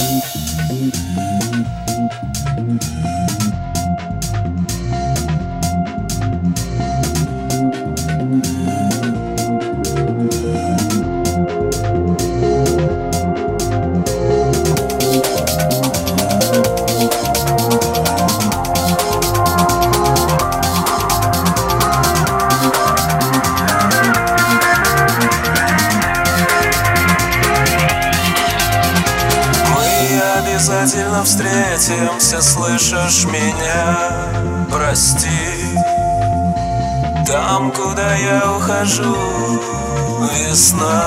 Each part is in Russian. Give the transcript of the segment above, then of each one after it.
Обязательно встретимся, слышишь меня? Прости, там, куда я ухожу, весна.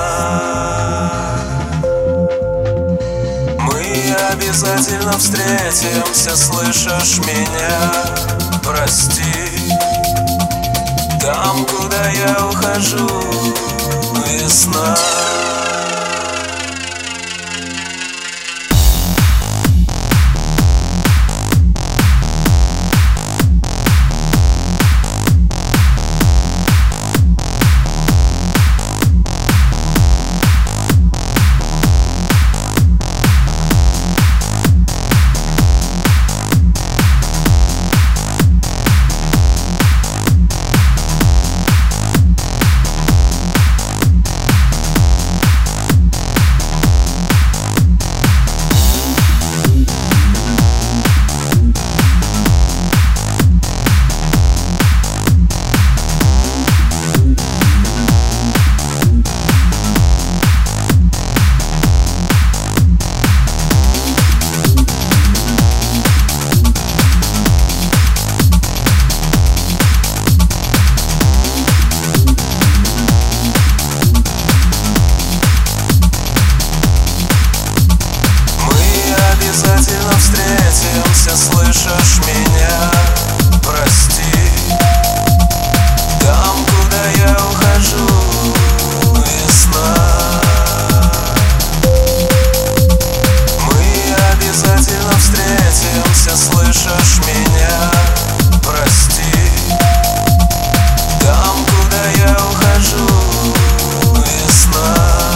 Мы обязательно встретимся, слышишь меня? Прости, там, куда я ухожу, весна. Обязательно встретимся, слышишь меня? Прости, там, куда я ухожу, весна. Мы обязательно встретимся, слышишь меня? Прости, там, куда я ухожу, весна.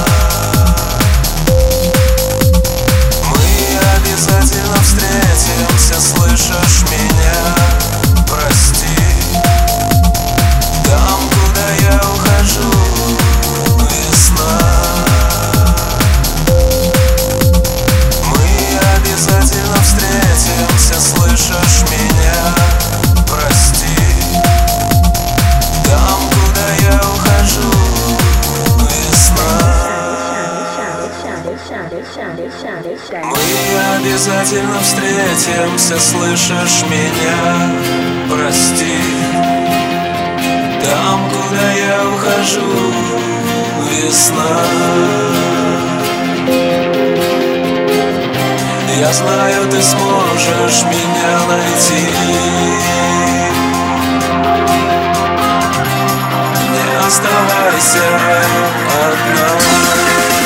Обязательно встретимся, слышишь меня? Прости, там, куда я ухожу, весна. Мы обязательно встретимся, слышишь меня? Прости, там, куда я ухожу, весна. Мы обязательно встретимся, слышишь меня? Прости, там, куда я ухожу, весна. Я знаю, ты сможешь меня найти. Не оставайся одна.